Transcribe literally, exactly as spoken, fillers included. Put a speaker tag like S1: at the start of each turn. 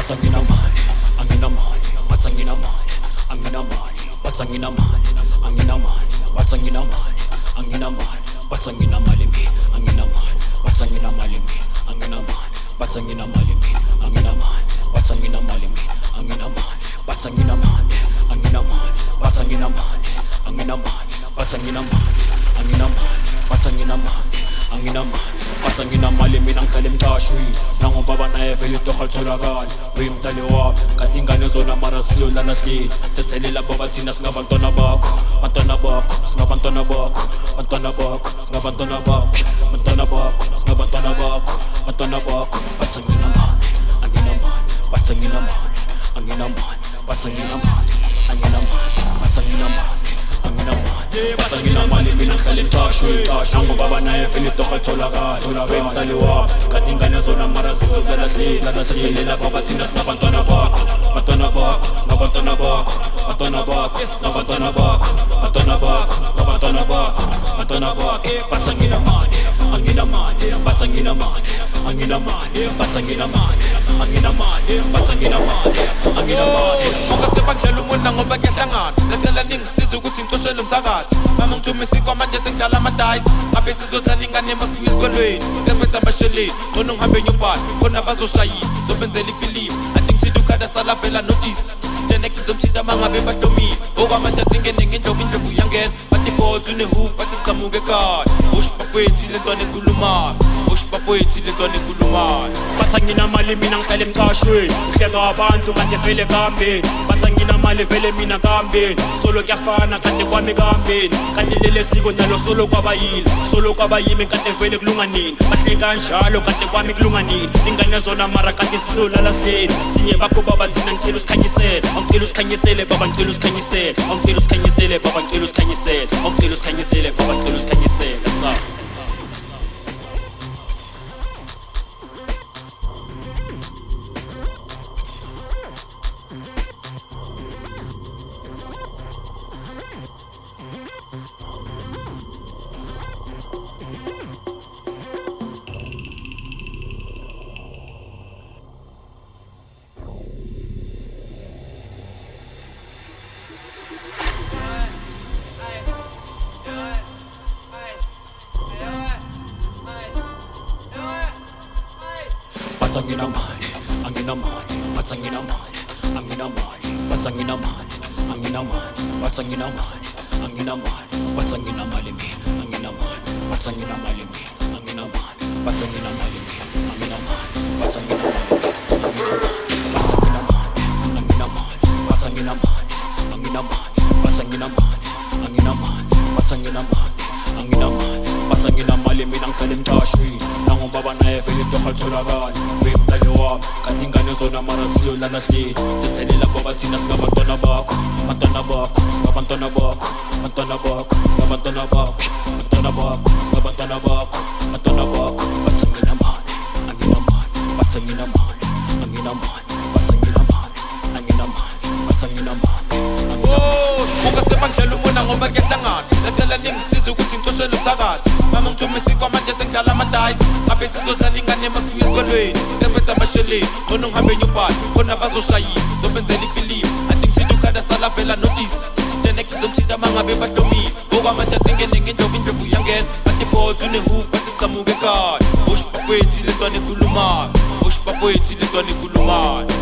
S1: anginamali, anginamali, bathi anginamali, anginamali, bathi anginamali, anginamali, bathi anginamali, anginamali, bathi anginamali mi, anginamali, bathi anginamali mi, anginamali, bathi anginamali mi, anginamali, bathi anginamali mi, anginamali, bathi anginamali, anginamali, bathi anginamali, anginamali, bathi anginamali, anginamali, bathi anginamali, anginamali, bathi anginamali mina ngihlala emthashweni nangobaba naye vele itoha litholakala uyimdali wami kanti ingane zona mara siyolala hleli thethelela baba thina singabantwana bakho bantwana bakho singabantwana bakho bantwana bakho singabantwana bakho bantwana bakho singabantwana bakho bantwana bakho bathi anginamali, anginamali, bathi anginamali, anginamali, bathi anginamali, anginamali, bathi anginamali, anginamali, bathi anginamali mina ngihlala emthashweni nangobaba naye vele itoha litholakala uyimdali wami kanti ingane zona mara siyolala hleli thethelela baba thina singabantwana bakho bantwana bakho singabantwana bakho bantwana bakho singabantwana bakho bantwana bakho singabantwana bakho bantwana bakho bathi anginamali, anginamali, bathi anginamali, anginamali, bathi anginamali, anginamali, bathi anginamali, anginamali.
S2: Ungasebandlela umona ngoba kuyahlangana lacela ningisize ukuthi ngicoshe lo mthakathi mama ngithume isikwa manje sengidlala amadayisi ngabe sizothanda ingane masibuye esikolweni sisebenza amasheleni ngcono ngihambe nyumbani khona bazoshayisa sobenzela ifilimu ati ngithida ukhada salavela notice njeneke ngizomthinta mangabe bahlomile okwamanje athingene ngendlovu indlovu uyangena bathi boza unehoop bathi sichamuke ekhaya osh bafowethu le ntwana ekhulumayo osh bafowethu le ntwana ekhulumayo
S1: bathi anginamali mina ngihlala emthashweni ngihleka abantu kanti vele kambeni bathi anginamali vele mina kambeni solo kuyafana kanti kwami kambeni kanti lele siko nalo solo kwabayile solo kwabayimi kanti vele kulunganini bahle kanjalo kanti kwami kulunganini ingane zona mara kanti silolala hleli sinye bakho baba thina ngicela usikhanyisele angicela usikhanyisele baba ngicela usikhanyisele angicela usikhanyisele baba ngicela usikhanyisele angicela usikhanyisele baba ngicela usikhanyisele sa bathi anginamali, anginamali, bathi anginamali, anginamali, bathi anginamali, anginamali, bathi anginamali, anginamali, bathi anginamali mi, anginamali, bathi anginamali mi, anginamali, bathi anginamali mi, anginamali, bathi anginamali mi, anginamali, bathi anginamali, anginamali, bathi anginamali, anginamali, bathi anginamali, anginamali, bathi anginamali mina ngihlala emthashweni nangobaba naye vele itoha litholakala uyimdali wami kanti ingane zona mara siyolala hleli thethelela baba thina singabantwana bakho bantwana bakho singabantwana bakho bantwana bakho singabantwana bakho bantwana bakho singabantwana bakho bantwana bakho bathi anginamali, anginamali, bathi anginamali, anginamali, bathi anginamali, anginamali, bathi anginamali.
S2: Oh, ungasebandlela umona ngoba kuyahlangana lacela ningisize ukuthi ngicoshe lo mthakathi mama ngithume isikwa manje sengidlala amadayisi ngabe sizothanda ingane masibuye esikolweni sisebenza amasheleni ngcono ngihambe nyumbani khona bazoshayisa sobenzela ifilimu ati ngithida ukhada salavela notice njeneke ngizomthinta mangabe bahlomile okwamanje athingene ngendlovu indlovu uyangena bathi boza unehoop bathi sichamuke ekhaya osh bafowethu le ntwana ekhulumayo osh bafowethu le ntwana ekhulumayo